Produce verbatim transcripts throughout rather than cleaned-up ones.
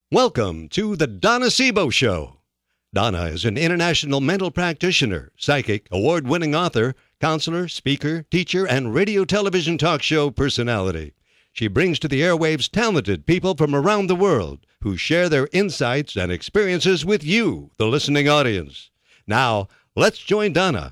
Welcome to the Donna Sebo Show. Donna is an international mental practitioner, psychic, award-winning author, counselor, speaker, teacher, and radio television talk show personality. She brings to the airwaves talented people from around the world who share their insights and experiences with you, the listening audience. Now, let's join Donna.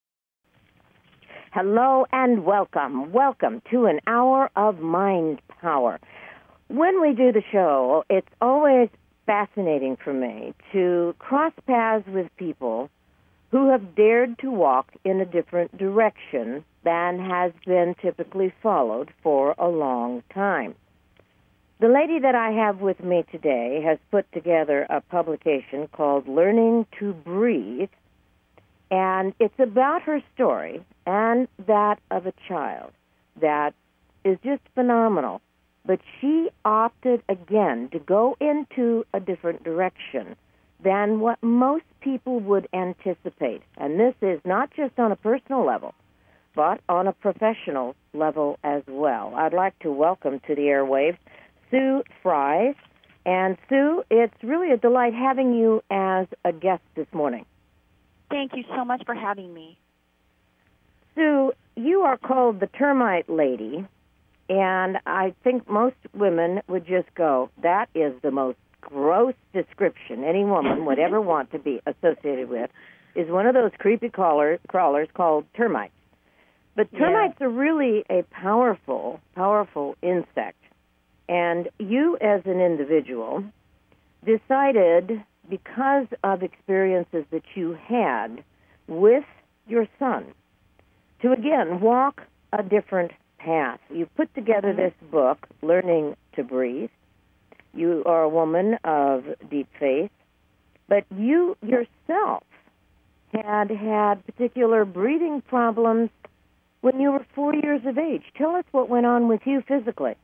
Hello and welcome. Welcome to an hour of mind power. When we do the show, it's always fascinating for me to cross paths with people who have dared to walk in a different direction than has been typically followed for a long time. The lady that I have with me today has put together a publication called Learning to Breathe, and it's about her story and that of a child that is just phenomenal. But she opted again to go into a different direction than what most people would anticipate. And this is not just on a personal level, but on a professional level as well. I'd like to welcome to the airwaves Sue Fries. And Sue, it's really a delight having you as a guest this morning. Thank you so much for having me. Sue, you are called the Termite Lady. And I think most women would just go, that is the most gross description any woman would ever want to be associated with, is one of those creepy crawler, crawlers called termites. But termites yeah. are really a powerful, powerful insect. And you as an individual decided, because of experiences that you had with your son, to again walk a different path. You put together this book, Learning to Breathe. You are a woman of deep faith, but you yourself had had particular breathing problems when you were four years of age. Tell us what went on with you physically.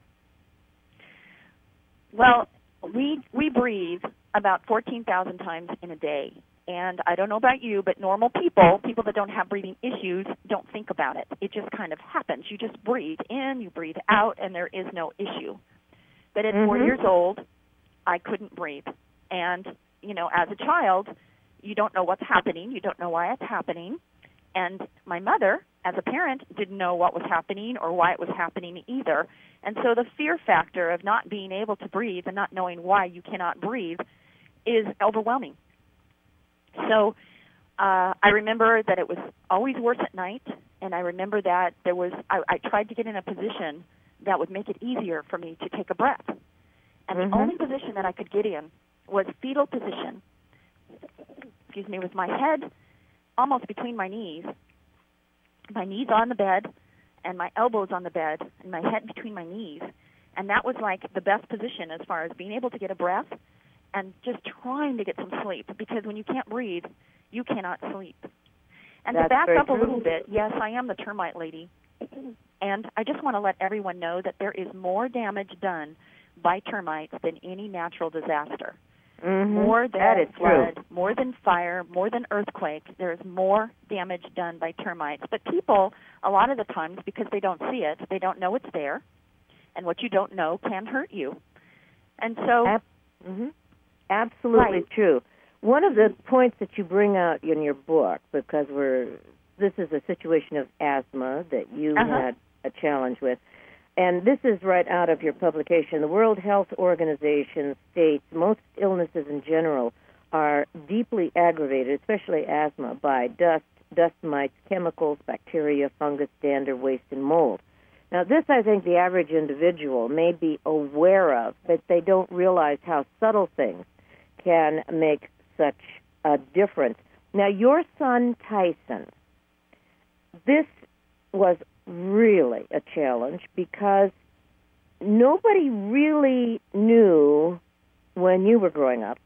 Well, we we breathe about fourteen thousand times in a day. And I don't know about you, but normal people, people that don't have breathing issues, don't think about it. It just kind of happens. You just breathe in, you breathe out, and there is no issue. But at mm-hmm. four years old, I couldn't breathe. And, you know, as a child, you don't know what's happening. You don't know why it's happening. And my mother, as a parent, didn't know what was happening or why it was happening either. And so the fear factor of not being able to breathe and not knowing why you cannot breathe is overwhelming. So uh, I remember that it was always worse at night, and I remember that there was I, I tried to get in a position that would make it easier for me to take a breath. And mm-hmm. the only position that I could get in was fetal position, excuse me, with my head almost between my knees, my knees on the bed, and my elbows on the bed, and my head between my knees. And that was like the best position as far as being able to get a breath and just trying to get some sleep, because when you can't breathe, you cannot sleep. And That's to back up a true. little bit, yes, I am the termite lady, and I just want to let everyone know that there is more damage done by termites than any natural disaster. Mm-hmm. More than that is flood, true. more than fire, more than earthquake, there is more damage done by termites. But people, a lot of the times, because they don't see it, they don't know it's there, and what you don't know can hurt you. And so... Ab- mm-hmm. Absolutely right. true. One of the points that you bring out in your book, because we're this is a situation of asthma that you uh-huh. had a challenge with, and this is right out of your publication. The World Health Organization states most illnesses in general are deeply aggravated, especially asthma, by dust, dust mites, chemicals, bacteria, fungus, dander, waste, and mold. Now, this, I think, the average individual may be aware of, but they don't realize how subtle things can make such a difference. Now, your son, Tyson, this was really a challenge because nobody really knew when you were growing up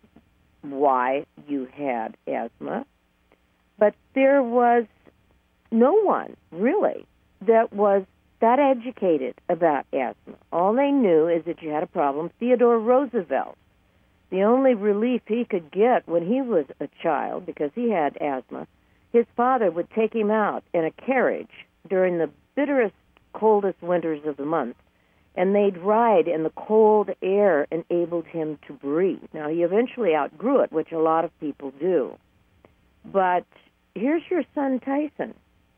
why you had asthma, but there was no one, really, that was that educated about asthma. All they knew is that you had a problem. Theodore Roosevelt, the only relief he could get when he was a child, because he had asthma, his father would take him out in a carriage during the bitterest, coldest winters of the month and they'd ride, and the cold air enabled him to breathe. Now, he eventually outgrew it, which a lot of people do. But here's your son, Tyson.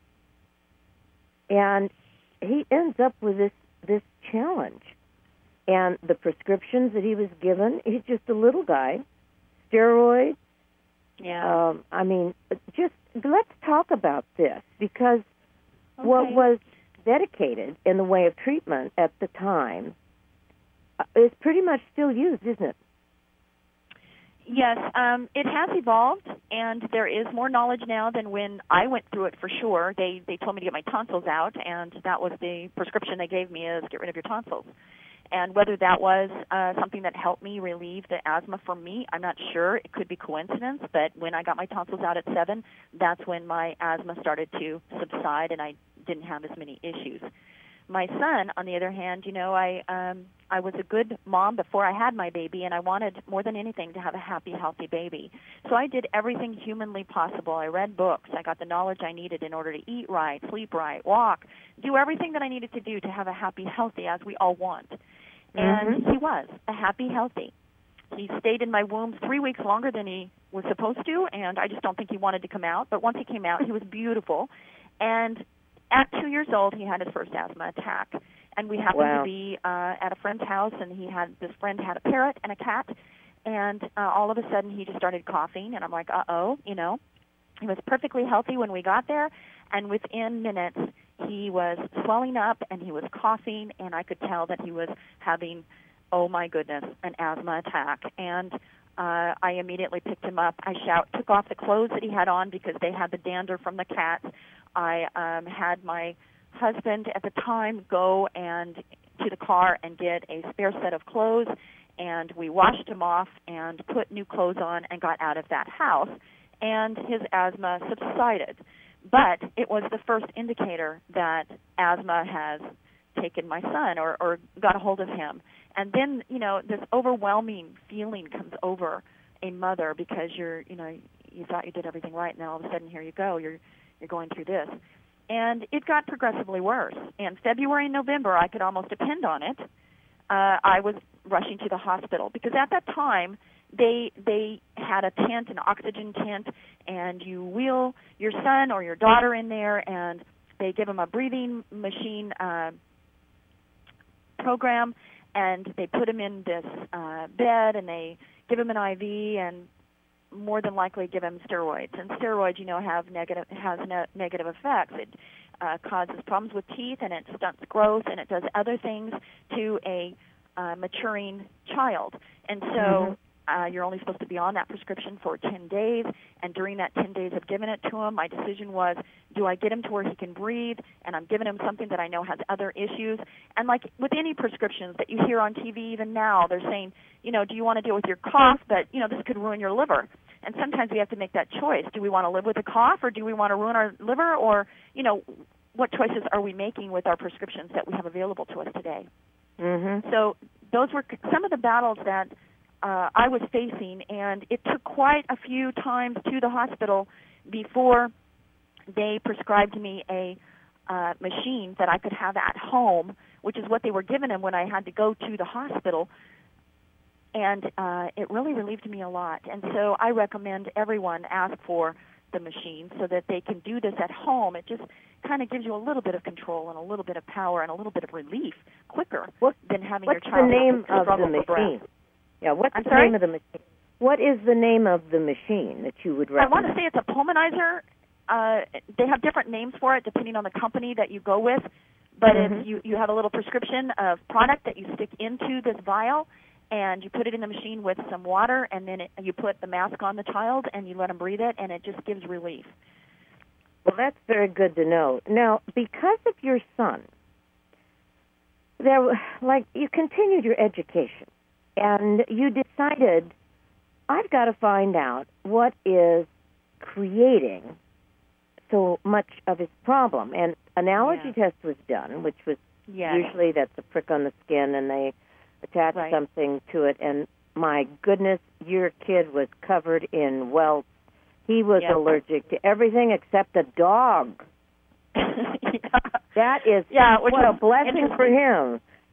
And he ends up with this, this challenge. And the prescriptions that he was given, he's just a little guy, steroids. Yeah. Um, I mean, just let's talk about this, because okay. what was dedicated in the way of treatment at the time uh, is pretty much still used, isn't it? Yes, um, it has evolved, and there is more knowledge now than when I went through it for sure. They they told me to get my tonsils out, and that was the prescription they gave me, is get rid of your tonsils. And whether that was uh, something that helped me relieve the asthma for me, I'm not sure. It could be coincidence, but when I got my tonsils out at seven, that's when my asthma started to subside, and I didn't have as many issues. My son, on the other hand, you know, I um, I was a good mom before I had my baby, and I wanted more than anything to have a happy, healthy baby. So I did everything humanly possible. I read books. I got the knowledge I needed in order to eat right, sleep right, walk, do everything that I needed to do to have a happy, healthy, as we all want. And Mm-hmm. he was a happy, healthy. He stayed in my womb three weeks longer than he was supposed to, and I just don't think he wanted to come out. But once he came out, he was beautiful. And at two years old, he had his first asthma attack. And we happened Wow. to be uh, at a friend's house, and he had this friend had a parrot and a cat. And uh, all of a sudden, he just started coughing, and I'm like, uh-oh, you know. He was perfectly healthy when we got there, and within minutes, he was swelling up, and he was coughing, and I could tell that he was having, oh my goodness, an asthma attack. And uh, I immediately picked him up. I shout, took off the clothes that he had on because they had the dander from the cat. I um, had my husband at the time go and to the car and get a spare set of clothes, and we washed him off and put new clothes on and got out of that house, and his asthma subsided. But it was the first indicator that asthma has taken my son or, or got a hold of him. And then, you know, this overwhelming feeling comes over a mother because you're, you know, you thought you did everything right, and then all of a sudden here you go, you're you're going through this. And it got progressively worse. In February and November, I could almost depend on it. Uh, I was rushing to the hospital because at that time, they they had a tent, an oxygen tent, and you wheel your son or your daughter in there, and they give them a breathing machine uh, program, and they put him in this uh, bed, and they give him an I V, and more than likely give him steroids. And steroids, you know, have negative has ne- negative effects. It uh, causes problems with teeth, and it stunts growth, and it does other things to a uh, maturing child. And so mm-hmm. Uh, you're only supposed to be on that prescription for ten days, and during that ten days of giving it to him, my decision was, do I get him to where he can breathe, and I'm giving him something that I know has other issues. And like with any prescriptions that you hear on T V even now, they're saying, you know, do you want to deal with your cough, but, you know, this could ruin your liver. And sometimes we have to make that choice. Do we want to live with a cough, or do we want to ruin our liver, or, you know, what choices are we making with our prescriptions that we have available to us today? Mm-hmm. So those were some of the battles that Uh, I was facing, and it took quite a few times to the hospital before they prescribed me a uh, machine that I could have at home, which is what they were giving him when I had to go to the hospital, and uh, it really relieved me a lot. And so I recommend everyone ask for the machine so that they can do this at home. It just kind of gives you a little bit of control and a little bit of power and a little bit of relief quicker what, than having your child What's the name of struggle the for breath. machine? Yeah, what's I'm the sorry? name of the machine? What is the name of the machine that you would recommend? I want to say it's a pulmonizer. Uh, they have different names for it depending on the company that you go with, but Mm-hmm. it's, you, you have a little prescription of product that you stick into this vial, and you put it in the machine with some water, and then it, you put the mask on the child, and you let them breathe it, and it just gives relief. Well, that's very good to know. Now, because of your son, there, like, you continued your education, and you decided, I've got to find out what is creating so much of his problem. And an allergy Yeah. test was done, which was Yes. usually that's a prick on the skin, and they attach Right. something to it. And my goodness, your kid was covered in welts. He was Yes. allergic to everything except a dog. yeah. That is Yeah, which what a was blessing for interesting. him.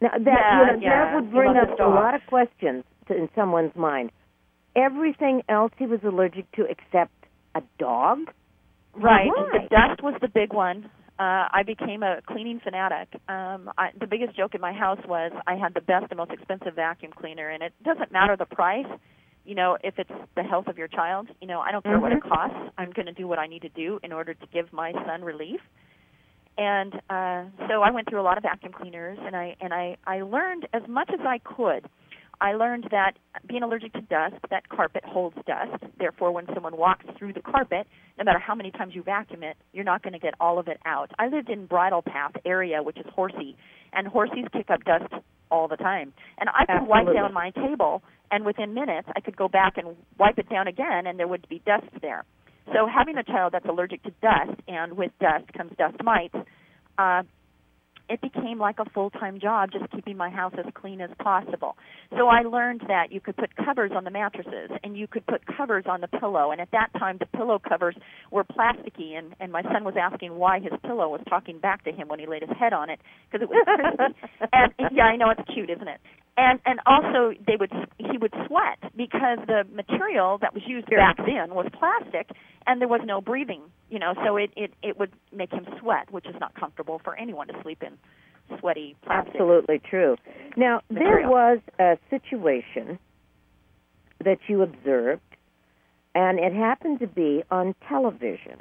Now, that, yeah, you know, yeah. that would bring He up loves a dogs. lot of questions to, in someone's mind. Everything else he was allergic to except a dog? Right. Why? The dust was the big one. Uh, I became a cleaning fanatic. Um, I, the biggest joke in my house was I had the best and most expensive vacuum cleaner, and it doesn't matter the price. You know, if it's the health of your child, you know, I don't care Mm-hmm. what it costs. I'm going to do what I need to do in order to give my son relief. And uh, so I went through a lot of vacuum cleaners, and I and I, I learned as much as I could. I learned that being allergic to dust, that carpet holds dust. Therefore, when someone walks through the carpet, no matter how many times you vacuum it, you're not going to get all of it out. I lived in Bridle Path area, which is horsey, and horsies kick up dust all the time. And I could wipe Absolutely. down my table, and within minutes, I could go back and wipe it down again, and there would be dust there. So having a child that's allergic to dust, and with dust comes dust mites, uh, it became like a full-time job just keeping my house as clean as possible. So I learned that you could put covers on the mattresses and you could put covers on the pillow. And at that time, the pillow covers were plasticky, and, and my son was asking why his pillow was talking back to him when he laid his head on it because it was crispy. And yeah, I know, it's cute, isn't it? And and also they would he would sweat because the material that was used Sure. back then was plastic, and there was no breathing, you know, so it, it, it would make him sweat, which is not comfortable for anyone to sleep in sweaty plastic. Absolutely true. Now, there material. was a situation that you observed, and it happened to be on television.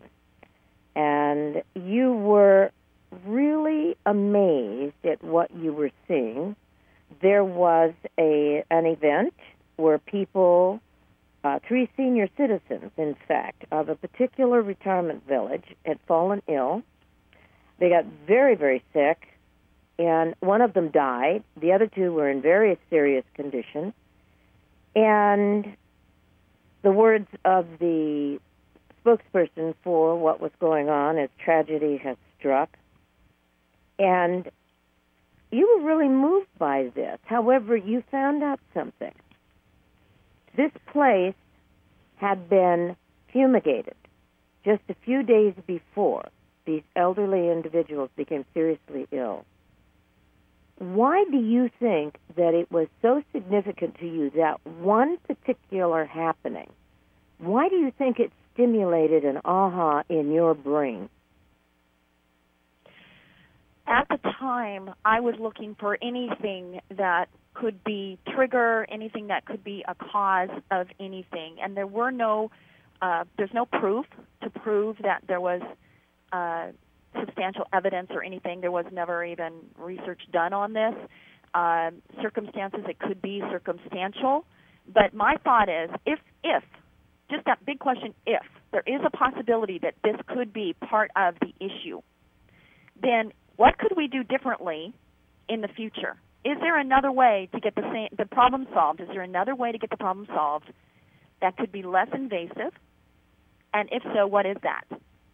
And you were really amazed at what you were seeing. There was a an event where people, uh, three senior citizens, in fact, of a particular retirement village had fallen ill. They got very, very sick, and one of them died. The other two were in very serious condition. And the words of the spokesperson for what was going on is tragedy has struck. And you were really moved by this. However, you found out something. This place had been fumigated just a few days before these elderly individuals became seriously ill. Why do you think that it was so significant to you, that one particular happening? Why do you think it stimulated an aha in your brain? At the time, I was looking for anything that could be trigger, anything that could be a cause of anything, and there were no, uh, there's no proof to prove that there was uh, substantial evidence or anything. There was never even research done on this. Uh, circumstances, it could be circumstantial, but my thought is, if, if, just that big question, if there is a possibility that this could be part of the issue, then what could we do differently in the future? Is there another way to get the same, the problem solved? Is there another way to get the problem solved that could be less invasive? And if so, what is that?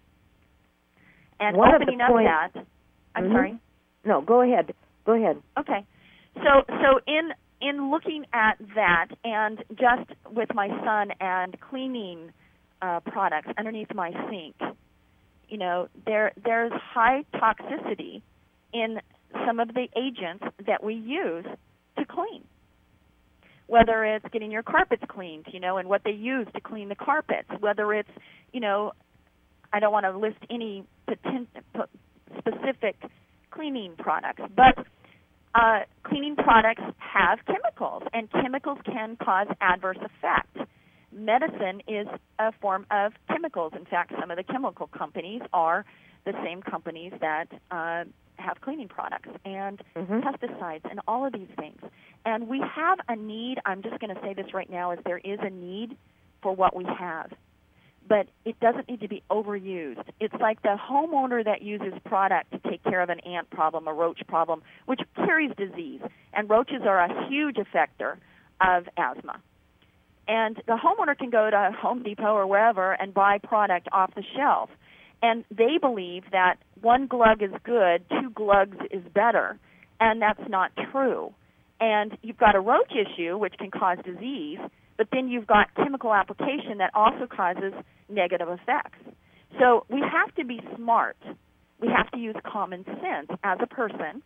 And One of the opening up points- that, I'm Mhm. sorry. No, go ahead. Go ahead. Okay. So so in in looking at that, and just with my son and cleaning uh, products underneath my sink, you know, there there's high toxicity in some of the agents that we use to clean. Whether it's getting your carpets cleaned, you know, and what they use to clean the carpets, whether it's, you know, I don't want to list any potent, specific cleaning products, but uh, cleaning products have chemicals, and chemicals can cause adverse effects. Medicine is a form of chemicals. In fact, some of the chemical companies are the same companies that uh, have cleaning products and Mhm. pesticides and all of these things. And we have a need, I'm just going to say this right now, is there is a need for what we have. But it doesn't need to be overused. It's like the homeowner that uses product to take care of an ant problem, a roach problem, which carries disease. And roaches are a huge effector of asthma. And the homeowner can go to Home Depot or wherever and buy product off the shelf. And they believe that one glug is good, two glugs is better. And that's not true. And you've got a roach issue, which can cause disease, but then you've got chemical application that also causes negative effects. So we have to be smart. We have to use common sense as a person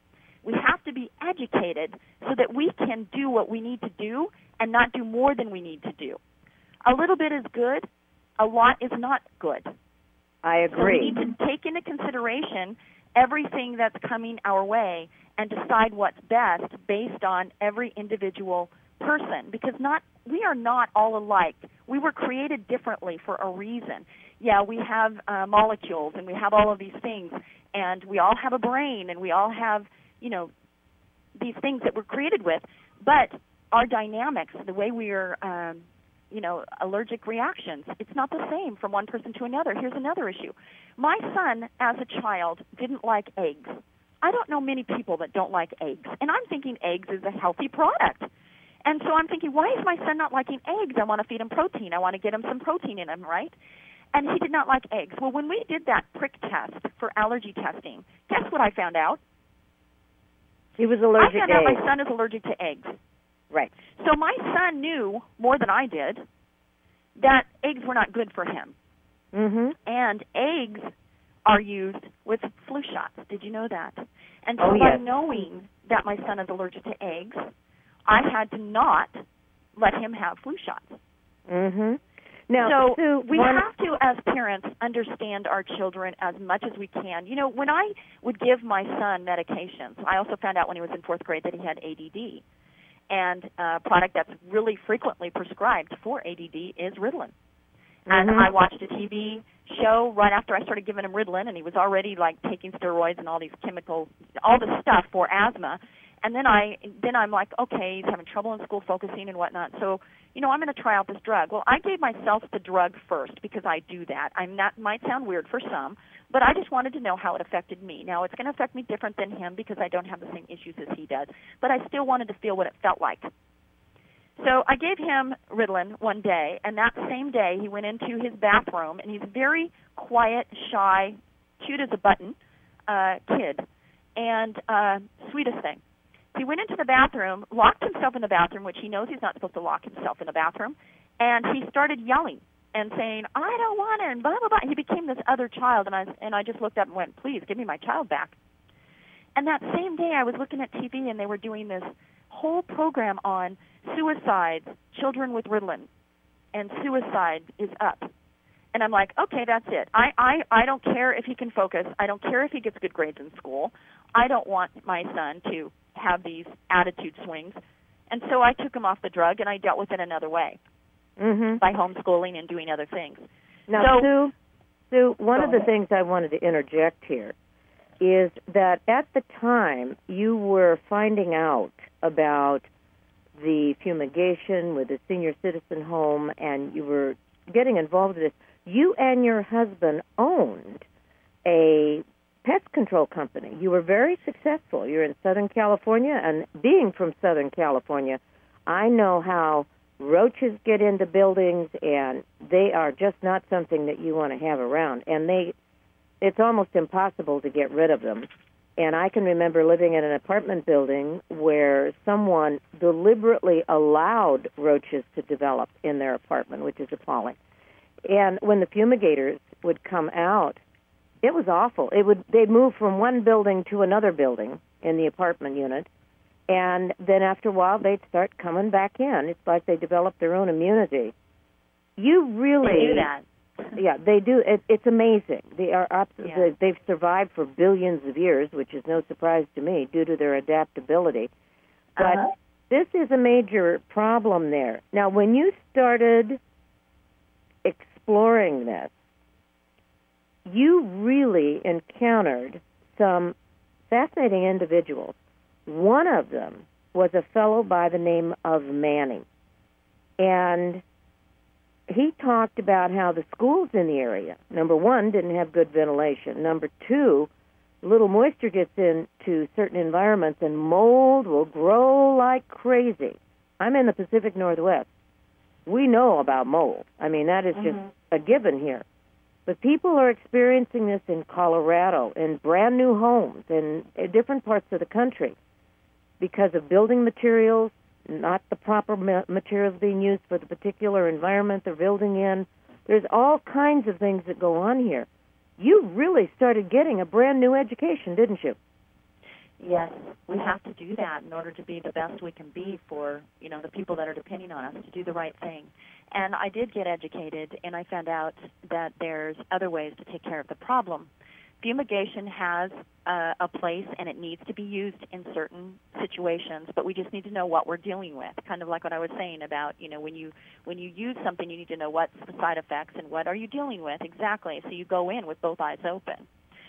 We have to be educated so that we can do what we need to do and not do more than we need to do. A little bit is good. A lot is not good. I agree. So we need to take into consideration everything that's coming our way and decide what's best based on every individual person, because not we are not all alike. We were created differently for a reason. Yeah, we have uh, molecules and we have all of these things, and we all have a brain and we all have, you know, these things that we're created with, but our dynamics, the way we are, um, you know, allergic reactions, it's not the same from one person to another. Here's another issue. My son, as a child, didn't like eggs. I don't know many people that don't like eggs, and I'm thinking eggs is a healthy product. And so I'm thinking, why is my son not liking eggs? I want to feed him protein. I want to get him some protein in him, right? And he did not like eggs. Well, when we did that prick test for allergy testing, guess what I found out? He was allergic I found to out eggs. my son is allergic to eggs. Right. So my son knew, more than I did, that eggs were not good for him. Mm-hmm. And eggs are used with flu shots. Did you know that? And so Oh, by yes. knowing that my son is allergic to eggs, I had to not let him have flu shots. Mm-hmm. Now, so Sue, we one... have to, as parents, understand our children as much as we can. You know, when I would give my son medications, I also found out when he was in fourth grade that he had A D D. And a product that's really frequently prescribed for A D D is Ritalin. And Mhm. I watched a T V show right after I started giving him Ritalin, and he was already like taking steroids and all these chemicals, all the stuff for asthma. And then I, then I'm like, okay, he's having trouble in school focusing and whatnot. So, you know, I'm going to try out this drug. Well, I gave myself the drug first because I do that. I'm not, might sound weird for some, but I just wanted to know how it affected me. Now, it's going to affect me different than him because I don't have the same issues as he does, but I still wanted to feel what it felt like. So I gave him Ritalin one day, and that same day he went into his bathroom, and he's a very quiet, shy, cute as a button uh, kid, and uh, sweetest thing. He went into the bathroom, locked himself in the bathroom, which he knows he's not supposed to lock himself in the bathroom, and he started yelling and saying, I don't want it, and blah, blah, blah. And he became this other child, and I, and I just looked up and went, please, give me my child back. And that same day I was looking at T V, and they were doing this whole program on suicides, children with Ritalin, and suicide is up. And I'm like, okay, that's it. I, I, I don't care if he can focus. I don't care if he gets good grades in school. I don't want my son to have these attitude swings. And so I took him off the drug, and I dealt with it another way Mm-hmm. by homeschooling and doing other things. Now, So- Sue, Sue, one Go of the ahead. things I wanted to interject here is that at the time you were finding out about the fumigation with the senior citizen home and you were getting involved in this, you and your husband owned a pest control company. You were very successful. You're in Southern California, and being from Southern California, I know how roaches get into buildings, and they are just not something that you want to have around. And they, it's almost impossible to get rid of them. And I can remember living in an apartment building where someone deliberately allowed roaches to develop in their apartment, which is appalling. And when the fumigators would come out, it was awful. It would they'd move from one building to another building in the apartment unit, and then after a while they'd start coming back in. It's like they developed their own immunity. You really They do that. Yeah, they do. It, it's amazing. They are abs- Yeah. they, they've survived for billions of years, which is no surprise to me due to their adaptability. But Uh-huh. this is a major problem there. Now, when you started exploring this, you really encountered some fascinating individuals. One of them was a fellow by the name of Manning. And he talked about how the schools in the area, number one, didn't have good ventilation. Number two, little moisture gets into certain environments and mold will grow like crazy. I'm in the Pacific Northwest. We know about mold. I mean, that is just Mhm. a given here. But people are experiencing this in Colorado, in brand new homes, in, in different parts of the country because of building materials, not the proper ma- materials being used for the particular environment they're building in. There's all kinds of things that go on here. You really started getting a brand new education, didn't you? Yes, we have to do that in order to be the best we can be for, you know, the people that are depending on us to do the right thing. And I did get educated, and I found out that there's other ways to take care of the problem. Fumigation has uh, a place, and it needs to be used in certain situations, but we just need to know what we're dealing with. Kind of like what I was saying about, you know, when you when you use something, you need to know what's the side effects and what are you dealing with exactly. So you go in with both eyes open.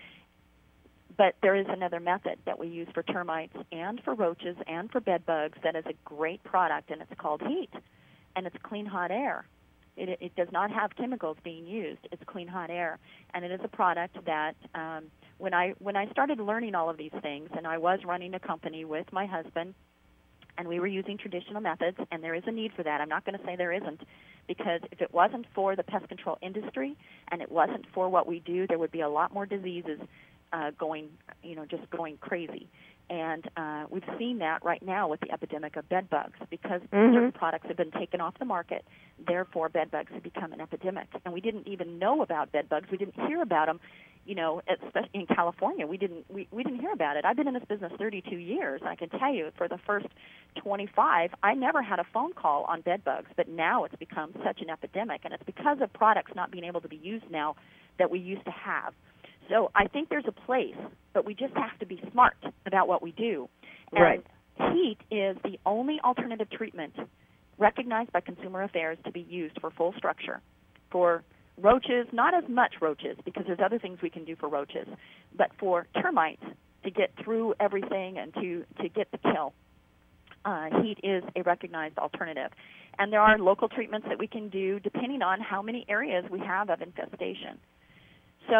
But there is another method that we use for termites and for roaches and for bed bugs that is a great product, and it's called heat, and it's clean hot air. It, it does not have chemicals being used. It's clean hot air, and it is a product that um, when I when I started learning all of these things, and I was running a company with my husband, and we were using traditional methods, and there is a need for that. I'm not going to say there isn't, because if it wasn't for the pest control industry and it wasn't for what we do, there would be a lot more diseases Uh, going, you know, just going crazy. And uh, we've seen that right now with the epidemic of bed bugs because mm-hmm. certain products have been taken off the market. Therefore, bed bugs have become an epidemic. And we didn't even know about bed bugs. We didn't hear about them, you know, especially in California. We didn't we, we didn't hear about it. I've been in this business thirty-two years. I can tell you for the first twenty-five, I never had a phone call on bed bugs. But now it's become such an epidemic. And it's because of products not being able to be used now that we used to have. So I think there's a place, but we just have to be smart about what we do. And right. Heat is the only alternative treatment recognized by Consumer Affairs to be used for full structure. For roaches, not as much roaches, because there's other things we can do for roaches, but for termites to get through everything and to, to get the kill. Uh, heat is a recognized alternative. And there are local treatments that we can do depending on how many areas we have of infestation. So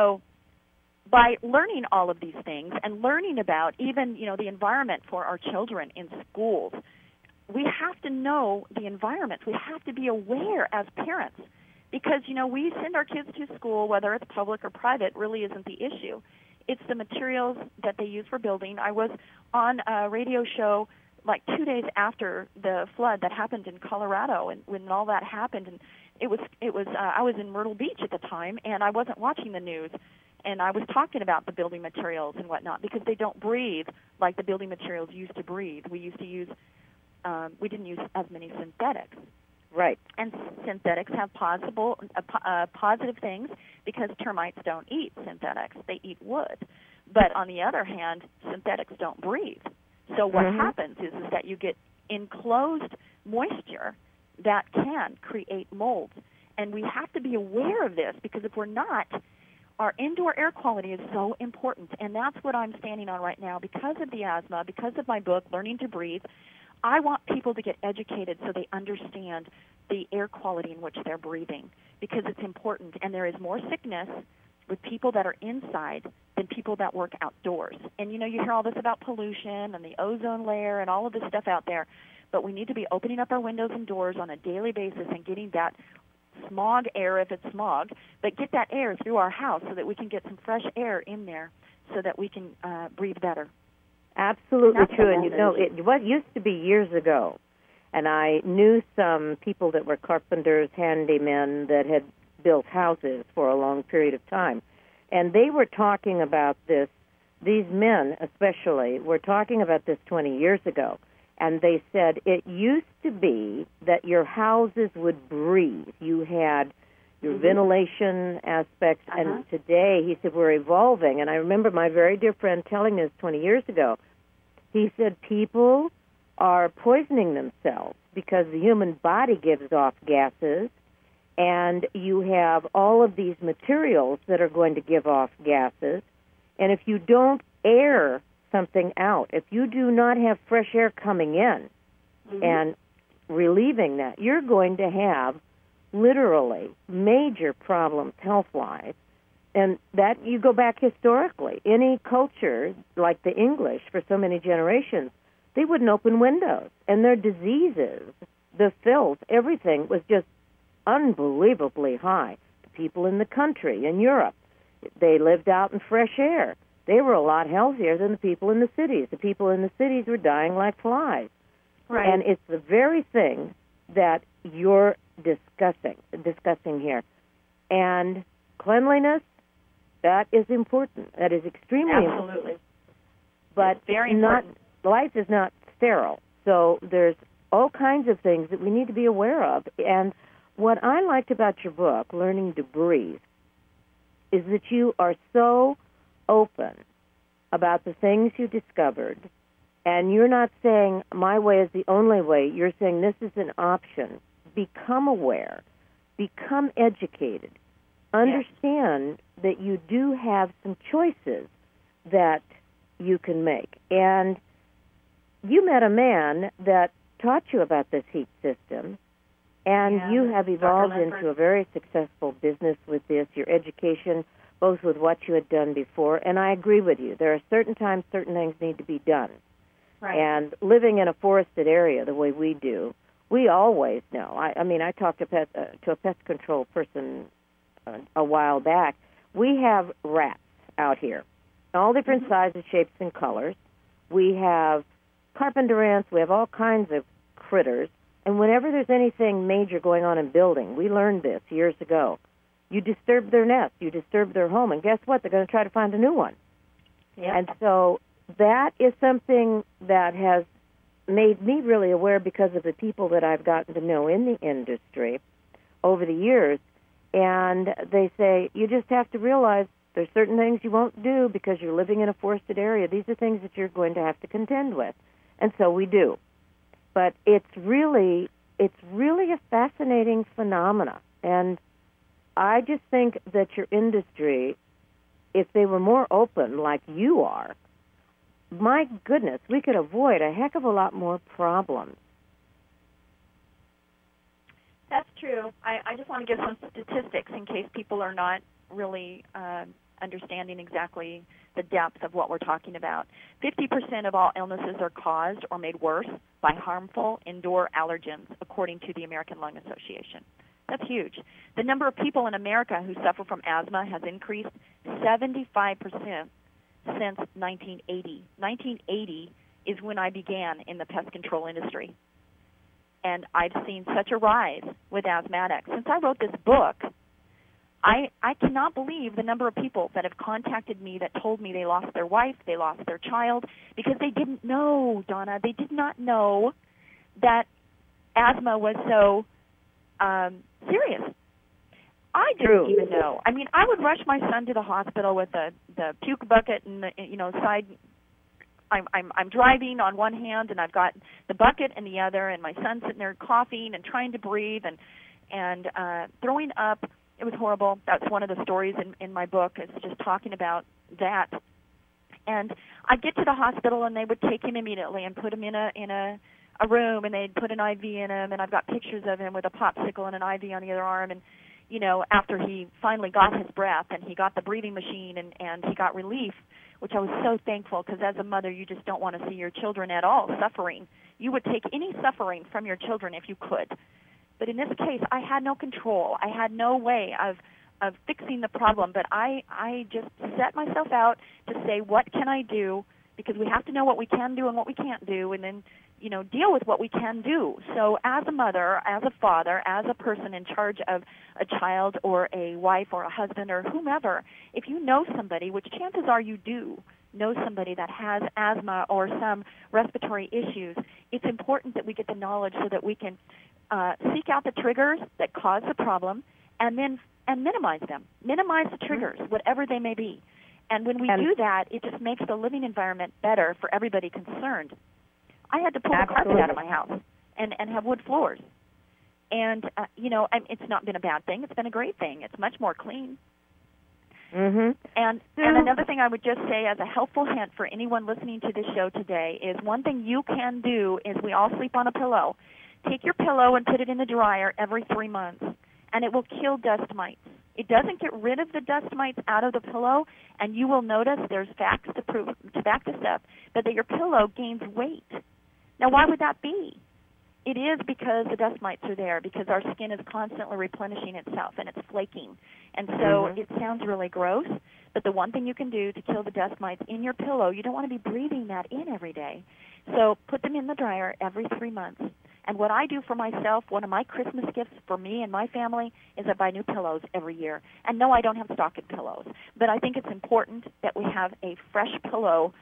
by learning all of these things and learning about even, you know, the environment for our children in schools, we have to know the environment. We have to be aware as parents because, you know, we send our kids to school, whether it's public or private, really isn't the issue. It's the materials that they use for building. I was on a radio show like two days after the flood that happened in Colorado, and when all that happened, and it was it was uh, I was in Myrtle Beach at the time, and I wasn't watching the news. And I was talking about the building materials and whatnot because they don't breathe like the building materials used to breathe. We used to use, um, we didn't use as many synthetics. Right. And synthetics have possible, uh, uh, positive things because termites don't eat synthetics. They eat wood. But on the other hand, synthetics don't breathe. So what mm-hmm. happens is, is that you get enclosed moisture that can create molds. And we have to be aware of this because if we're not, our indoor air quality is so important, and that's what I'm standing on right now because of the asthma, because of my book, Learning to Breathe. I want people to get educated so they understand the air quality in which they're breathing because it's important, and there is more sickness with people that are inside than people that work outdoors. And, you know, you hear all this about pollution and the ozone layer and all of this stuff out there, but we need to be opening up our windows and doors on a daily basis and getting that smog air if it's smog, but get that air through our house so that we can get some fresh air in there so that we can uh, breathe better. Absolutely true. And, you know, it what used to be years ago, and I knew some people that were carpenters, handymen that had built houses for a long period of time, and they were talking about this, these men especially, were talking about this twenty years ago. And they said it used to be that your houses would breathe. You had your mm-hmm. ventilation aspects, uh-huh. and today, he said, we're evolving. And I remember my very dear friend telling us twenty years ago, he said people are poisoning themselves because the human body gives off gases, and you have all of these materials that are going to give off gases. And if you don't air something out, if you do not have fresh air coming in mm-hmm. and relieving that, you're going to have literally major problems health-wise. And that you go back historically. Any culture, like the English for so many generations, they wouldn't open windows. And their diseases, the filth, everything was just unbelievably high. The people in the country, in Europe, they lived out in fresh air. They were a lot healthier than the people in the cities. The people in the cities were dying like flies. Right. And it's the very thing that you're discussing, discussing here. And cleanliness, that is important. That is extremely Absolutely. important. but it's very not, important. life is not sterile. So there's all kinds of things that we need to be aware of. And what I liked about your book, Learning to Breathe, is that you are so open about the things you discovered, and you're not saying my way is the only way. You're saying this is an option. Become aware. Become educated. Understand yes. that you do have some choices that you can make. And you met a man that taught you about this heat system, and yeah, you have evolved into a very successful business with this, your education, both with what you had done before. And I agree with you. There are certain times certain things need to be done. Right. And living in a forested area the way we do, we always know. I, I mean, I talked to, pet, uh, to a pest control person uh, a while back. We have rats out here, all different mm-hmm. sizes, shapes, and colors. We have carpenter ants. We have all kinds of critters. And whenever there's anything major going on in building, we learned this years ago, you disturb their nest, you disturb their home, and guess what? They're going to try to find a new one. Yep. And so that is something that has made me really aware because of the people that I've gotten to know in the industry over the years. And they say, you just have to realize there's certain things you won't do because you're living in a forested area. These are things that you're going to have to contend with. And so we do. But it's really, it's really a fascinating phenomena. And I just think that your industry, if they were more open like you are, my goodness, we could avoid a heck of a lot more problems. That's true. I, I just want to give some statistics in case people are not really uh, understanding exactly the depth of what we're talking about. fifty percent of all illnesses are caused or made worse by harmful indoor allergens, according to the American Lung Association. That's huge. The number of people in America who suffer from asthma has increased seventy-five percent since nineteen eighty. nineteen eighty is when I began in the pest control industry. And I've seen such a rise with asthmatics. Since I wrote this book, I, I cannot believe the number of people that have contacted me that told me they lost their wife, they lost their child, because they didn't know, Donna, they did not know that asthma was so um, serious. I didn't True. even know. I mean, I would rush my son to the hospital with the, the puke bucket and the, you know, side. I'm, I'm I'm driving on one hand, and I've got the bucket in the other, and my son's sitting there coughing and trying to breathe and and uh, throwing up. It was horrible. That's one of the stories in, in my book. It's just talking about that. And I'd get to the hospital, and they would take him immediately and put him in a in a, a room, and they'd put an I V in him, and I've got pictures of him with a popsicle and an I V on the other arm, and you know, after he finally got his breath and he got the breathing machine and, and he got relief, which I was so thankful, because as a mother, you just don't want to see your children at all suffering. You would take any suffering from your children if you could. But in this case, I had no control. I had no way of of fixing the problem, but I, I just set myself out to say, what can I do? Because we have to know what we can do and what we can't do, and then, you know, deal with what we can do. So as a mother, as a father, as a person in charge of a child or a wife or a husband or whomever, if you know somebody, which chances are you do know somebody that has asthma or some respiratory issues, it's important that we get the knowledge so that we can uh, seek out the triggers that cause the problem and then and minimize them. Minimize the triggers, whatever they may be. And when we and do that, it just makes the living environment better for everybody concerned. I had to pull Absolutely. the carpet out of my house and, and have wood floors. And, uh, you know, I, it's not been a bad thing. It's been a great thing. It's much more clean. Mm-hmm. And, and another thing I would just say as a helpful hint for anyone listening to this show today is one thing you can do is we all sleep on a pillow. Take your pillow and put it in the dryer every three months, and it will kill dust mites. It doesn't get rid of the dust mites out of the pillow, and you will notice there's facts to prove to back this up, but that your pillow gains weight. Now, why would that be? It is because the dust mites are there, because our skin is constantly replenishing itself, and it's flaking. And so mm-hmm. it sounds really gross, but the one thing you can do to kill the dust mites in your pillow, you don't want to be breathing that in every day. So put them in the dryer every three months. And what I do for myself, one of my Christmas gifts for me and my family, is I buy new pillows every year. And no, I don't have stocking pillows, but I think it's important that we have a fresh pillow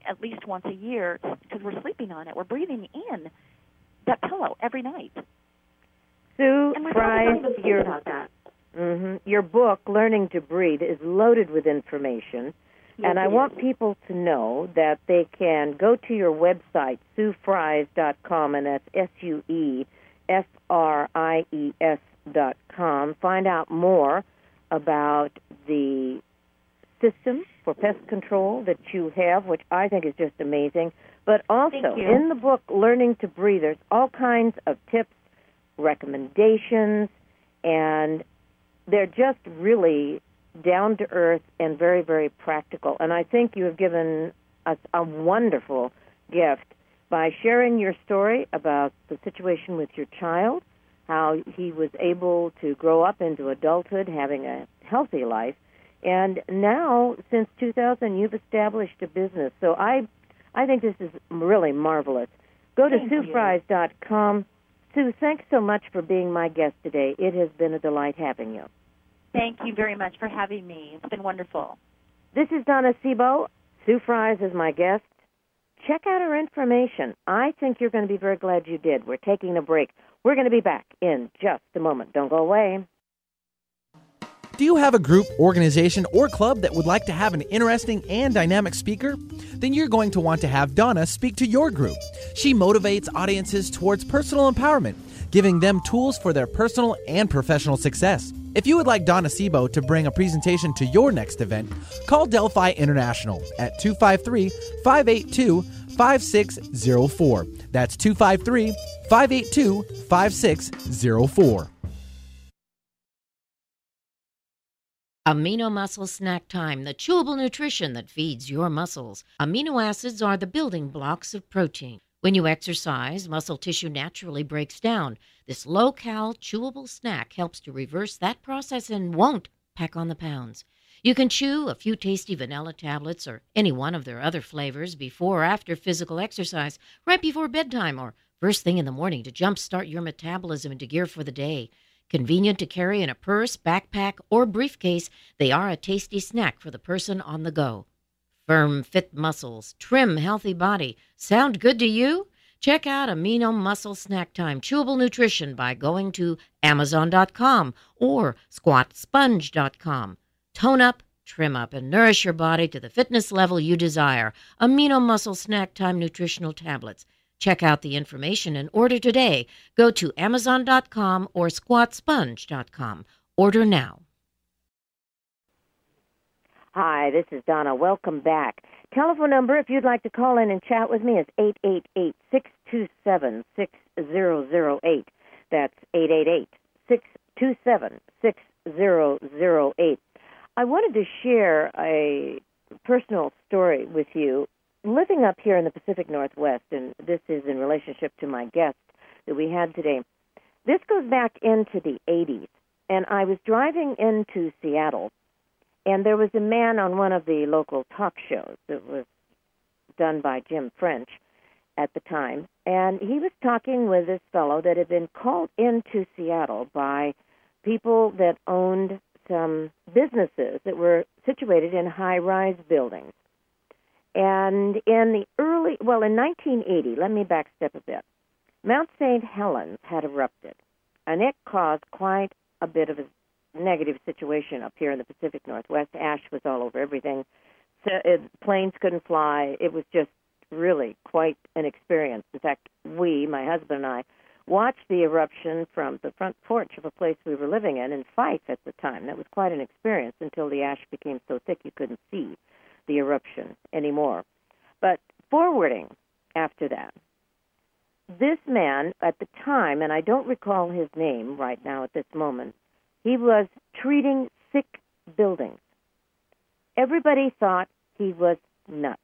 at least once a year because we're sleeping on it. We're breathing in that pillow every night. Sue and my Fry, don't even think your, about that. Mm-hmm, your book, Learning to Breathe, is loaded with information. Yes, and I it want is. people to know that they can go to your website, sue fries dot com, and that's S U E F R I E S dot com. Find out more about the system for pest control that you have, which I think is just amazing. But also, Thank you. in the book, Learning to Breathe, there's all kinds of tips, recommendations, and they're just really down to earth and very, very practical. And I think you have given us a wonderful gift by sharing your story about the situation with your child, how he was able to grow up into adulthood having a healthy life. And now, since two thousand, you've established a business. So I I think this is really marvelous. Go to Thank sue you. fries dot com. Sue, thanks so much for being my guest today. It has been a delight having you. Thank you very much for having me. It's been wonderful. This is Donna Sebo. Sue Fries is my guest. Check out her information. I think you're going to be very glad you did. We're taking a break. We're going to be back in just a moment. Don't go away. Do you have a group, organization, or club that would like to have an interesting and dynamic speaker? Then you're going to want to have Donna speak to your group. She motivates audiences towards personal empowerment, giving them tools for their personal and professional success. If you would like Donna Sebo to bring a presentation to your next event, call Delphi International at two five three, five eight two, five six zero four. That's two five three, five eight two, five six zero four. Amino Muscle Snack Time, the chewable nutrition that feeds your muscles. Amino acids are the building blocks of protein. When you exercise, muscle tissue naturally breaks down. This low-cal, chewable snack helps to reverse that process and won't pack on the pounds. You can chew a few tasty vanilla tablets or any one of their other flavors before or after physical exercise, right before bedtime, or first thing in the morning to jumpstart your metabolism into gear for the day. Convenient to carry in a purse, backpack, or briefcase, they are a tasty snack for the person on the go. Firm, fit muscles, trim, healthy body. Sound good to you? Check out Amino Muscle Snack Time Chewable Nutrition by going to amazon dot com or squat sponge dot com. Tone up, trim up, and nourish your body to the fitness level you desire. Amino Muscle Snack Time Nutritional Tablets. Check out the information and order today. Go to amazon dot com or squat sponge dot com. Order now. Hi, this is Donna. Welcome back. Telephone number, if you'd like to call in and chat with me, is eight eight eight, six two seven, six zero zero eight. That's eight eight eight, six two seven, six zero zero eight. I wanted to share a personal story with you. Living up here in the Pacific Northwest, and this is in relationship to my guest that we had today, this goes back into the eighties, and I was driving into Seattle, and there was a man on one of the local talk shows that was done by Jim French at the time, and he was talking with this fellow that had been called into Seattle by people that owned some businesses that were situated in high-rise buildings. And in the early, well, in nineteen eighty, let me backstep a bit, Mount Saint Helens had erupted, and it caused quite a bit of a negative situation up here in the Pacific Northwest. Ash was all over everything. So, it, planes couldn't fly. It was just really quite an experience. In fact, we, my husband and I, watched the eruption from the front porch of a place we were living in in Fife at the time. That was quite an experience until the ash became so thick you couldn't see the eruption anymore. But forwarding after that, this man at the time, and I don't recall his name right now at this moment, he was treating sick buildings. Everybody thought he was nuts.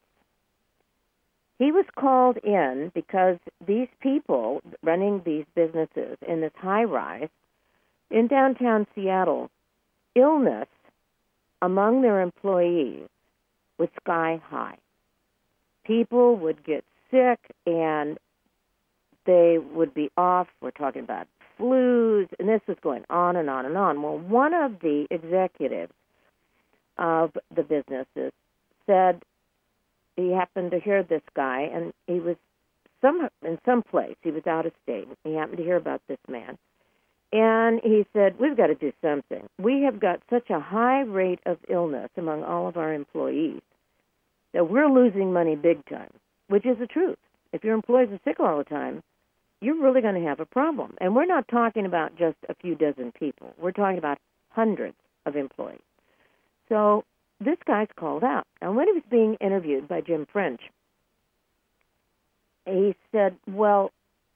He was called in because these people running these businesses in this high-rise in downtown Seattle, illness among their employees was sky high. People would get sick and they would be off. We're talking about flus, and this was going on and on and on. Well, one of the executives of the businesses said he happened to hear this guy, and he was some in some place. He was out of state. He happened to hear about this man. And he said, we've got to do something. We have got such a high rate of illness among all of our employees that we're losing money big time, which is the truth. If your employees are sick all the time, you're really going to have a problem. And we're not talking about just a few dozen people. We're talking about hundreds of employees. So this guy's called out. And when he was being interviewed by Jim French, he said, well,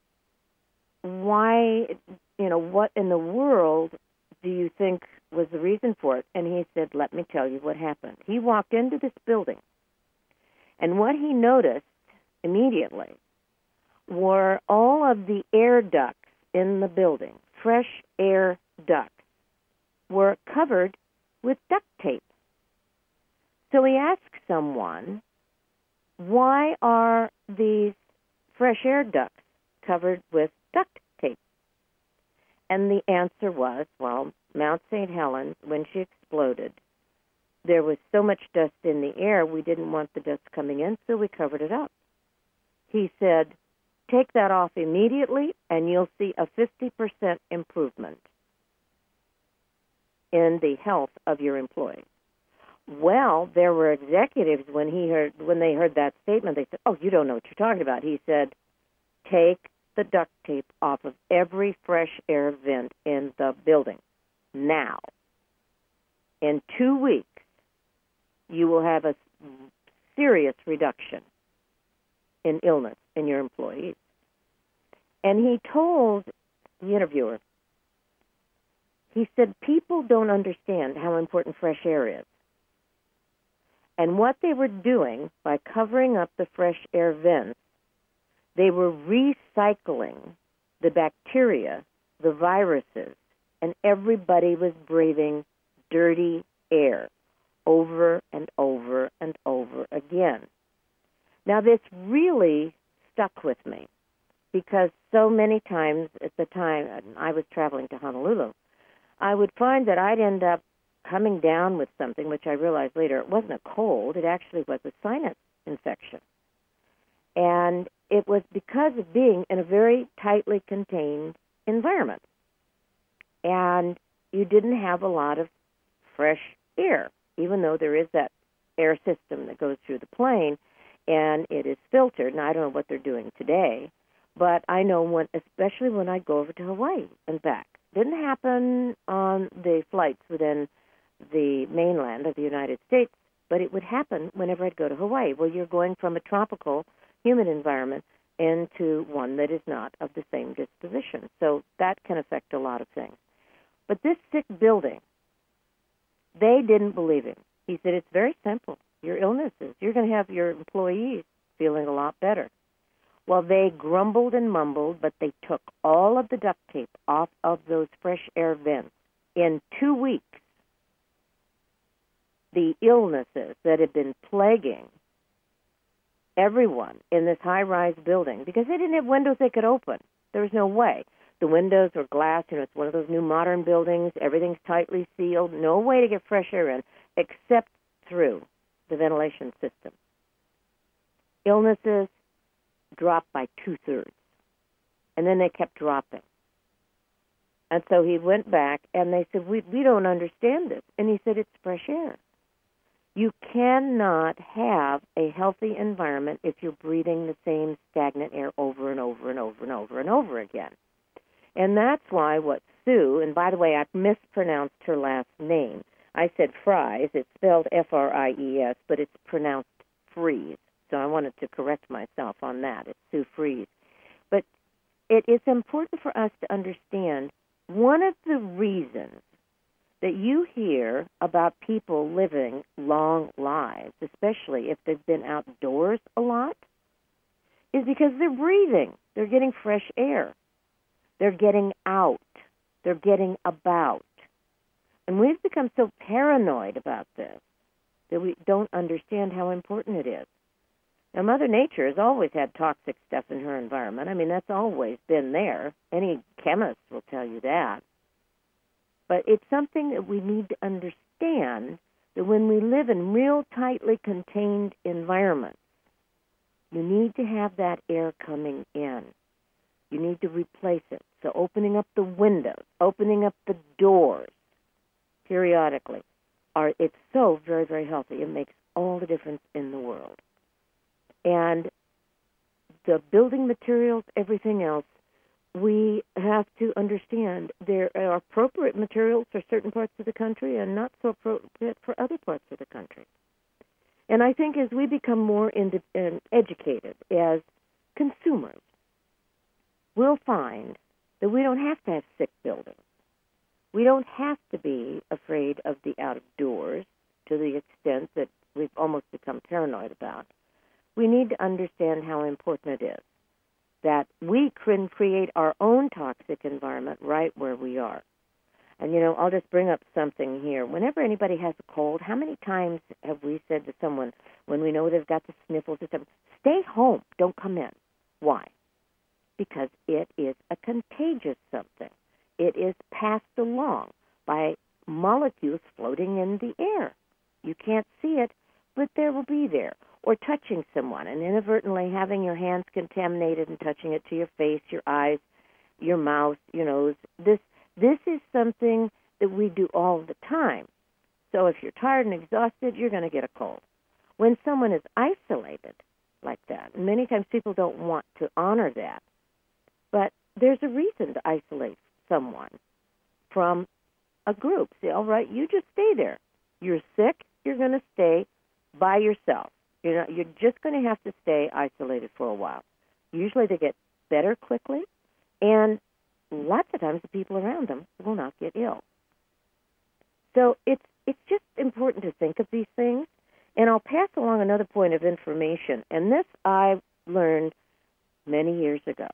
why, you know, what in the world do you think was the reason for it? And he said, let me tell you what happened. He walked into this building, and what he noticed immediately were all of the air ducts in the building, fresh air ducts, were covered with duct tape. So he asked someone, why are these fresh air ducts covered with duct tape? And the answer was, well, Mount Saint Helens, when she exploded, there was so much dust in the air, we didn't want the dust coming in, so we covered it up. He said, take that off immediately, and you'll see a fifty percent improvement in the health of your employees. Well, there were executives when he heard when they heard that statement, they said, oh, you don't know what you're talking about. He said, take the duct tape off of every fresh air vent in the building now. In two weeks, you will have a serious reduction in illness in your employees. And he told the interviewer, he said, people don't understand how important fresh air is. And what they were doing by covering up the fresh air vents, they were recycling the bacteria, the viruses, and everybody was breathing dirty air over and over and over again. Now, this really stuck with me because so many times at the time I was traveling to Honolulu, I would find that I'd end up coming down with something, which I realized later it wasn't a cold, it actually was a sinus infection. And it was because of being in a very tightly contained environment. And you didn't have a lot of fresh air, even though there is that air system that goes through the plane, and it is filtered. And I don't know what they're doing today, but I know when, especially when I go over to Hawaii and back. Didn't happen on the flights within the mainland of the United States, but it would happen whenever I'd go to Hawaii. Well, you're going from a tropical, humid environment into one that is not of the same disposition. So that can affect a lot of things. But this sick building, they didn't believe him. He said, it's very simple. Your illnesses, you're going to have your employees feeling a lot better. Well, they grumbled and mumbled, but they took all of the duct tape off of those fresh air vents. In two weeks, the illnesses that had been plaguing everyone in this high-rise building, because they didn't have windows they could open. There was no way. The windows were glass. You know, it's one of those new modern buildings. Everything's tightly sealed. No way to get fresh air in except through the ventilation system. Illnesses dropped by two-thirds. And then they kept dropping. And so he went back, and they said, we, we don't understand this. And he said, it's fresh air. You cannot have a healthy environment if you're breathing the same stagnant air over and over and over and over and over again. And that's why what Sue, and by the way, I mispronounced her last name. I said Fries. It's spelled F R I E S, but it's pronounced Freeze. So I wanted to correct myself on that. It's Sue Freeze. But it is important for us to understand one of the reasons that you hear about people living long lives, especially if they've been outdoors a lot, is because they're breathing. They're getting fresh air. They're getting out. They're getting about. And we've become so paranoid about this that we don't understand how important it is. Now, Mother Nature has always had toxic stuff in her environment. I mean, that's always been there. Any chemist will tell you that. But it's something that we need to understand, that when we live in real tightly contained environments, You need to have that air coming in. You need to replace it. So opening up the windows, opening up the doors periodically, are it's so very, very healthy. It makes all the difference in the world. And the building materials, everything else, we have to understand there are appropriate materials for certain parts of the country and not so appropriate for other parts of the country. And I think as we become more ind- uh, educated as consumers, we'll find that we don't have to have sick buildings. We don't have to be afraid of the outdoors to the extent that we've almost become paranoid about. We need to understand how important it is that we can create our own toxic environment right where we are. And, you know, I'll just bring up something here. Whenever anybody has a cold, how many times have we said to someone, when we know they've got the sniffles or something, stay home, don't come in? Why? Because it is a contagious something. It is passed along by molecules floating in the air. You can't see it, but they will be there. Or touching someone and inadvertently having your hands contaminated and touching it to your face, your eyes, your mouth, your nose. This this is something that we do all the time. So if you're tired and exhausted, you're going to get a cold. When someone is isolated like that, and many times people don't want to honor that, but there's a reason to isolate someone from a group. Say, all right, you just stay there. You're sick, you're going to stay by yourself. You're not, you're just going to have to stay isolated for a while. Usually they get better quickly, and lots of times the people around them will not get ill. So it's it's just important to think of these things. And I'll pass along another point of information, and this I learned many years ago.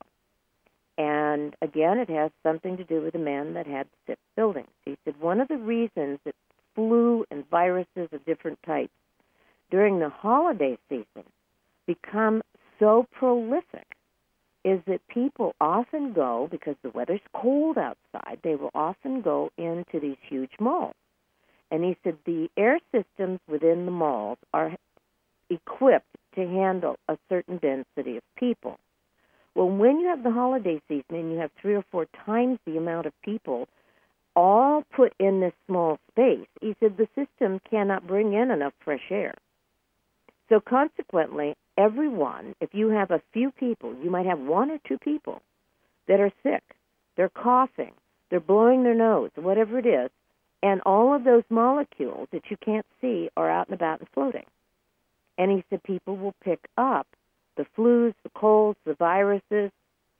And again, it has something to do with a man that had sick buildings. He said one of the reasons that flu and viruses of different types during the holiday season become so prolific is that people often go, because the weather's cold outside, they will often go into these huge malls. And he said the air systems within the malls are equipped to handle a certain density of people. Well, when you have the holiday season and you have three or four times the amount of people all put in this small space, he said the system cannot bring in enough fresh air. So consequently, everyone, if you have a few people, you might have one or two people that are sick, they're coughing, they're blowing their nose, whatever it is, and all of those molecules that you can't see are out and about and floating. And he said people will pick up the flus, the colds, the viruses,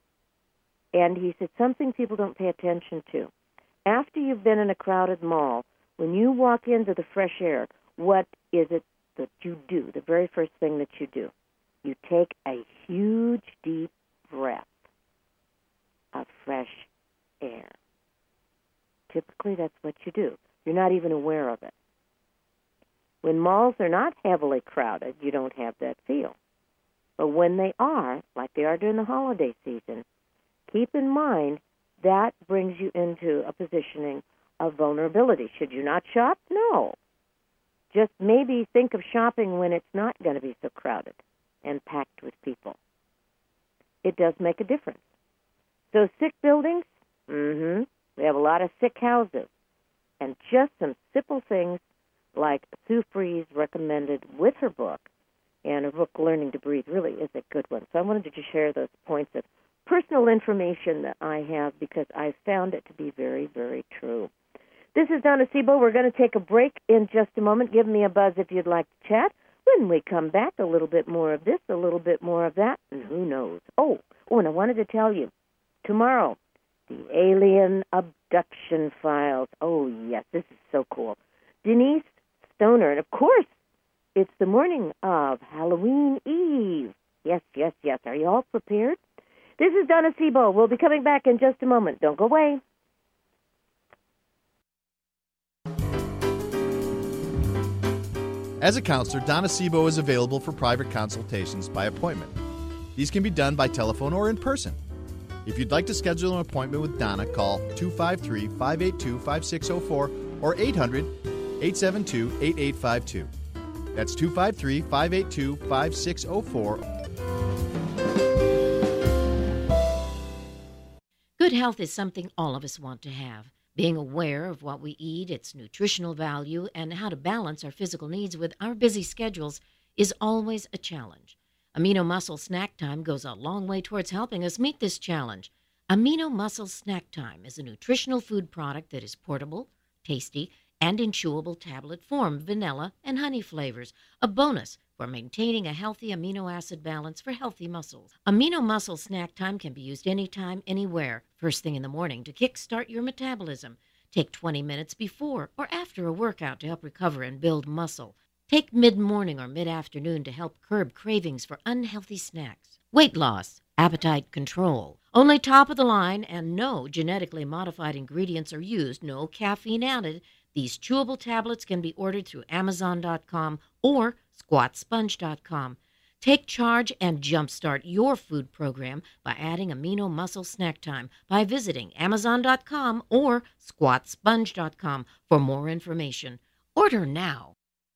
and he said something people don't pay attention to. After you've been in a crowded mall, when you walk into the fresh air, what is it that you do, the very first thing that you do? You take a huge, deep breath of fresh air. Typically, that's what you do. You're not even aware of it. When malls are not heavily crowded, you don't have that feel. But when they are, like they are during the holiday season, keep in mind that brings you into a positioning of vulnerability. Should you not shop? No. Just maybe think of shopping when it's not going to be so crowded and packed with people. It does make a difference. So sick buildings, mm-hmm. We have a lot of sick houses. And just some simple things like Sue Fries recommended with her book, and her book, Learning to Breathe, really is a good one. So I wanted to just share those points of personal information that I have because I found it to be very, very true. This is Donna Sebo. We're going to take a break in just a moment. Give me a buzz if you'd like to chat. When we come back, a little bit more of this, a little bit more of that, and who knows. Oh, oh, and I wanted to tell you, tomorrow, the Alien Abduction Files. Oh, yes, this is so cool. Denise Stoner, and of course, it's the morning of Halloween Eve. Yes, yes, yes. Are you all prepared? This is Donna Sebo. We'll be coming back in just a moment. Don't go away. As a counselor, Donna Sebo is available for private consultations by appointment. These can be done by telephone or in person. If you'd like to schedule an appointment with Donna, call two five three, five eight two, five six zero four or eight hundred, eight seven two, eight eight five two. That's two five three, five eight two, five six zero four Good health is something all of us want to have. Being aware of what we eat, its nutritional value, and how to balance our physical needs with our busy schedules is always a challenge. Amino Muscle Snack Time goes a long way towards helping us meet this challenge. Amino Muscle Snack Time is a nutritional food product that is portable, tasty, and in chewable tablet form, vanilla and honey flavors, a bonus for maintaining a healthy amino acid balance for healthy muscles. Amino Muscle Snack Time can be used anytime, anywhere, first thing in the morning to kickstart your metabolism. Take twenty minutes before or after a workout to help recover and build muscle. Take mid-morning or mid-afternoon to help curb cravings for unhealthy snacks. Weight loss, appetite control. Only top-of-the-line and no genetically modified ingredients are used, no caffeine added. These chewable tablets can be ordered through Amazon dot com or Squat Sponge dot com. Take charge and jumpstart your food program by adding Amino Muscle Snack Time by visiting Amazon dot com or Squat Sponge dot com for more information. Order now.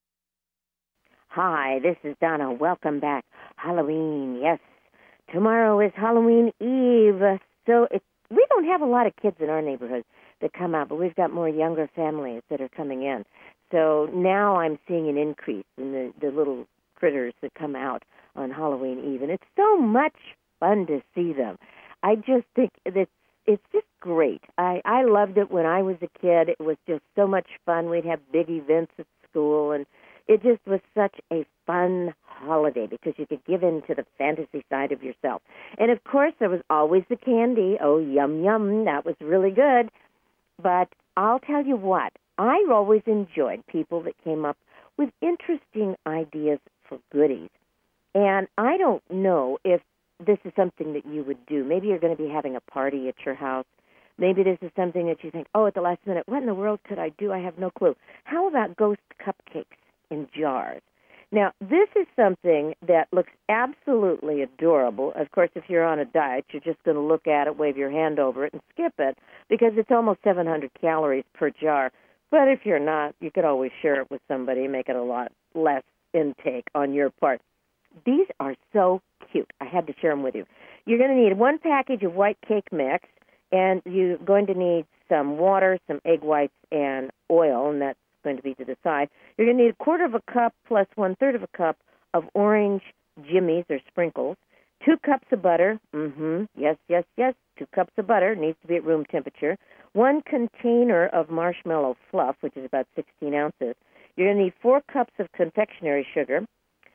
Hi, this is Donna. Welcome back. Halloween, yes. Tomorrow is Halloween Eve, so it, we don't have a lot of kids in our neighborhood that come out, but we've got more younger families that are coming in. So now I'm seeing an increase in the, the little critters that come out on Halloween Eve, and it's so much fun to see them. I just think that it's just great. I, I loved it when I was a kid. It was just so much fun. We'd have big events at school, and it just was such a fun holiday because you could give in to the fantasy side of yourself. And, of course, there was always the candy. Oh, yum, yum. That was really good. But I'll tell you what, I always enjoyed people that came up with interesting ideas for goodies. And I don't know if this is something that you would do. Maybe you're going to be having a party at your house. Maybe this is something that you think, oh, at the last minute, what in the world could I do? I have no clue. How about ghost cupcakes in jars? Now, this is something that looks absolutely adorable. Of course, if you're on a diet, you're just going to look at it, wave your hand over it, and skip it because it's almost seven hundred calories per jar. But if you're not, you could always share it with somebody, make it a lot less intake on your part. These are so cute. I had to share them with you. You're going to need one package of white cake mix, and you're going to need some water, some egg whites, and oil, and that's going to be to the side. You're going to need a quarter of a cup plus one-third of a cup of orange jimmies or sprinkles, two cups of butter. Mm-hmm. Yes, yes, yes. Two cups of butter. Needs to be at room temperature. One container of marshmallow fluff, which is about sixteen ounces. You're going to need four cups of confectionery sugar,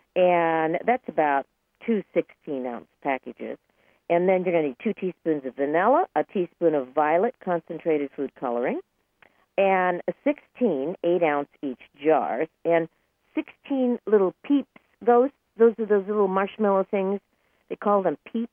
and that's about two sixteen-ounce packages. And then you're going to need two teaspoons of vanilla, a teaspoon of violet concentrated food coloring, and sixteen eight-ounce each jars, and sixteen little Peeps ghosts. Those are those little marshmallow things. They call them Peeps.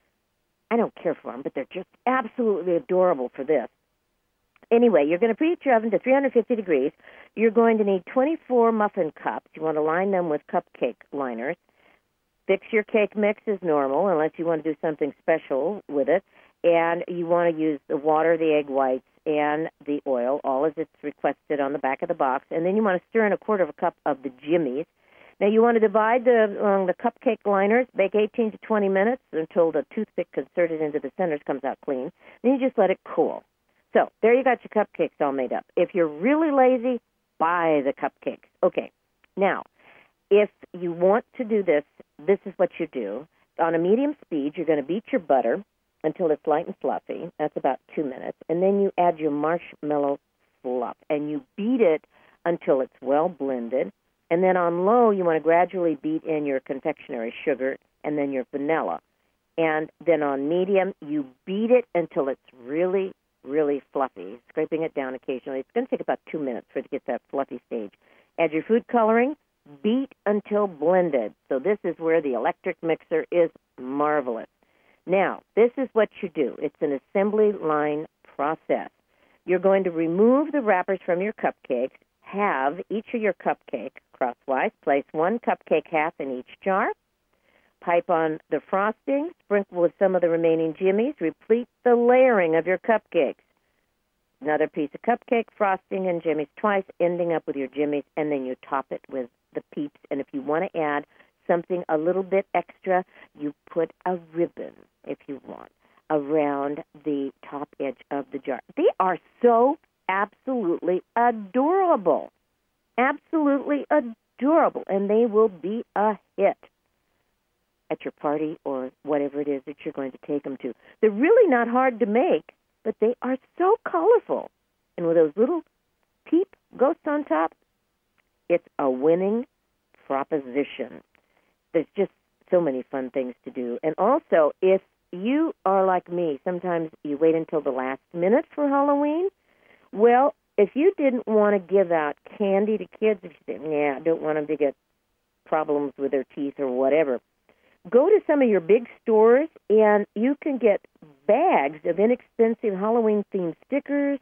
I don't care for them, but they're just absolutely adorable for this. Anyway, you're going to preheat your oven to three hundred fifty degrees. You're going to need twenty-four muffin cups. You want to line them with cupcake liners. Fix your cake mix as normal, unless you want to do something special with it. And you want to use the water, the egg whites, and the oil, all as it's requested on the back of the box. And then you want to stir in a quarter of a cup of the jimmies. Now, you want to divide the, um, the cupcake liners, bake eighteen to twenty minutes until the toothpick inserted into the centers comes out clean. Then you just let it cool. So there you got your cupcakes all made up. If you're really lazy, buy the cupcakes. Okay, now, if you want to do this, this is what you do. On a medium speed, you're going to beat your butter until it's light and fluffy. That's about two minutes. And then you add your marshmallow fluff, and you beat it until it's well blended. And then on low, you want to gradually beat in your confectionery sugar and then your vanilla. And then on medium, you beat it until it's really, really fluffy, scraping it down occasionally. It's going to take about two minutes for it to get that fluffy stage. Add your food coloring, beat until blended. So this is where the electric mixer is marvelous. Now, this is what you do. It's an assembly line process. You're going to remove the wrappers from your cupcakes, have each of your cupcake crosswise, place one cupcake half in each jar, pipe on the frosting, sprinkle with some of the remaining jimmies, repeat the layering of your cupcakes. Another piece of cupcake, frosting, and jimmies twice, ending up with your jimmies, and then you top it with the Peeps. And if you want to add something a little bit extra, you put a ribbon if you want. around the top edge of the jar. They are so absolutely adorable. Absolutely adorable. And they will be a hit at your party or whatever it is that you're going to take them to. They're really not hard to make, but they are so colorful. And with those little peep ghosts on top, it's a winning proposition. There's just so many fun things to do. And also, if you are like me, sometimes you wait until the last minute for Halloween. Well, if you didn't want to give out candy to kids, if you say, yeah, I don't want them to get problems with their teeth or whatever, go to some of your big stores and you can get bags of inexpensive Halloween-themed stickers,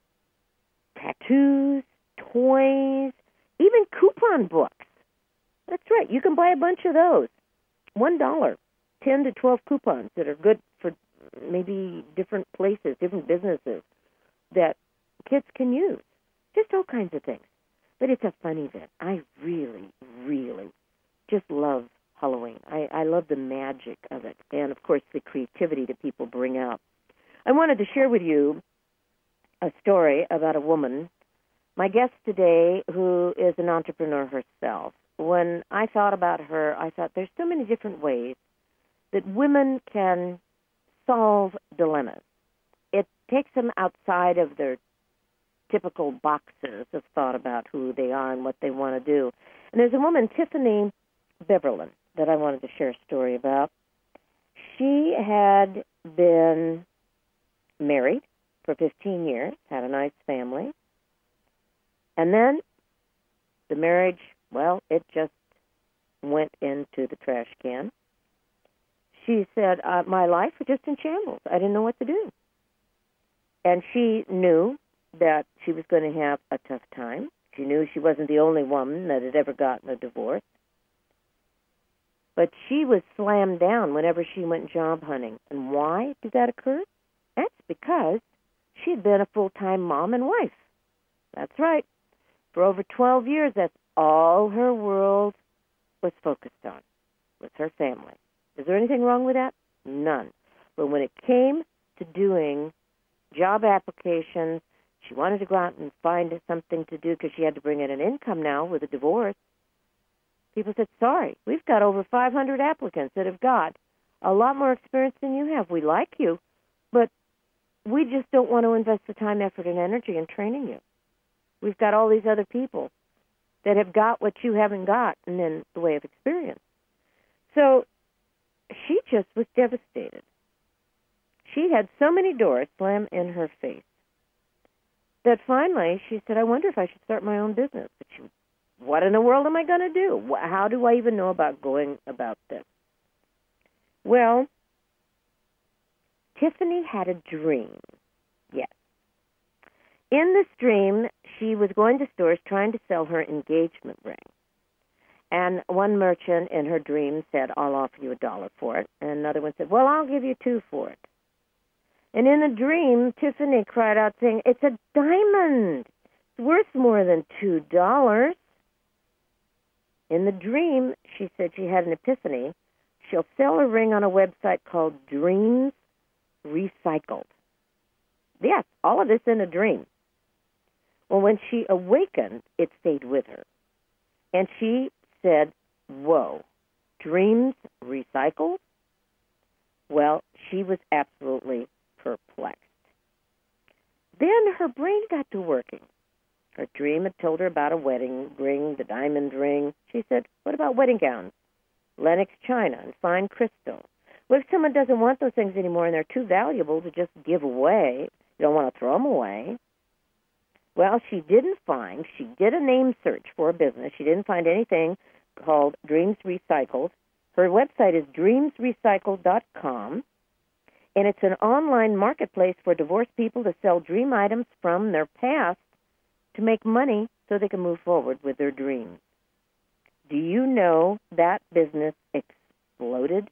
tattoos, toys, even coupon books. That's right. You can buy a bunch of those. One dollar, ten to twelve coupons that are good for maybe different places, different businesses that kids can use. Just all kinds of things. But it's a fun event. I really, really just love Halloween. I, I love the magic of it. And, of course, the creativity that people bring out. I wanted to share with you a story about a woman, my guest today, who is an entrepreneur herself. When I thought about her, I thought there's so many different ways that women can solve dilemmas. It takes them outside of their typical boxes of thought about who they are and what they want to do. And there's a woman, Tiffany Beverlin, that I wanted to share a story about. She had been married for fifteen years, had a nice family, and then the marriage, well, it just went into the trash can. She said, uh, my life was just in shambles. I didn't know what to do. And she knew that she was going to have a tough time. She knew she wasn't the only woman that had ever gotten a divorce. But she was slammed down whenever she went job hunting. And why did that occur? That's because she had been a full-time mom and wife. That's right. For over twelve years, that's all her world was focused on, was her family. Is there anything wrong with that? None. But when it came to doing job applications, she wanted to go out and find something to do because she had to bring in an income now with a divorce. People said, sorry, we've got over five hundred applicants that have got a lot more experience than you have. We like you, but we just don't want to invest the time, effort, and energy in training you. We've got all these other people that have got what you haven't got and in the way of experience. So she just was devastated. She had so many doors slam in her face that finally she said, I wonder if I should start my own business. But she, what in the world am I going to do? How do I even know about going about this? Well, Tiffany had a dream, yes. In this dream, she was going to stores trying to sell her engagement ring. And one merchant in her dream said, I'll offer you a dollar for it. And another one said, well, I'll give you two for it. And in the dream, Tiffany cried out saying, it's a diamond. It's worth more than two dollars. In the dream, she said she had an epiphany. She'll sell a ring on a website called Dreams Recycled. Yes, all of this in a dream. Well, when she awakened, it stayed with her. And she said, whoa, Dreams Recycled? Well, she was absolutely perplexed. Then her brain got to working. Her dream had told her about a wedding ring, the diamond ring. She said, what about wedding gowns? Lenox china and fine crystal. Well, if someone doesn't want those things anymore and they're too valuable to just give away, you don't want to throw them away. Well, she didn't find, she did a name search for a business. She didn't find anything called Dreams Recycled. Her website is dreams recycled dot com, and it's an online marketplace for divorced people to sell dream items from their past to make money so they can move forward with their dreams. Do you know that business exploded?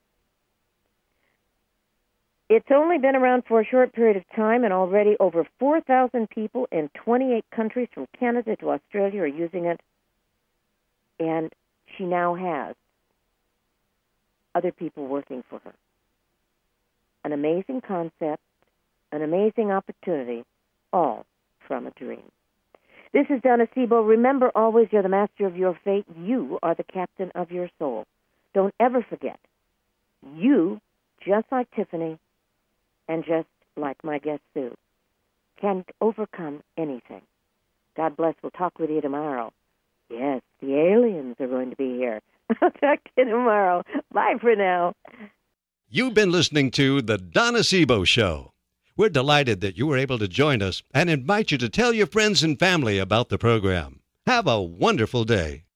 It's only been around for a short period of time, and already over four thousand people in twenty-eight countries from Canada to Australia are using it. And she now has other people working for her. an amazing concept, an amazing opportunity, all from a dream. This is Donna Sebo. Remember always, you're the master of your fate. You are the captain of your soul. Don't ever forget, you, just like Tiffany and just like my guest Sue, can overcome anything. God bless. We'll talk with you tomorrow. Yes, the aliens are going to be here. I'll talk to you tomorrow. Bye for now. You've been listening to The Donna Sebo Show. We're delighted that you were able to join us and invite you to tell your friends and family about the program. Have a wonderful day.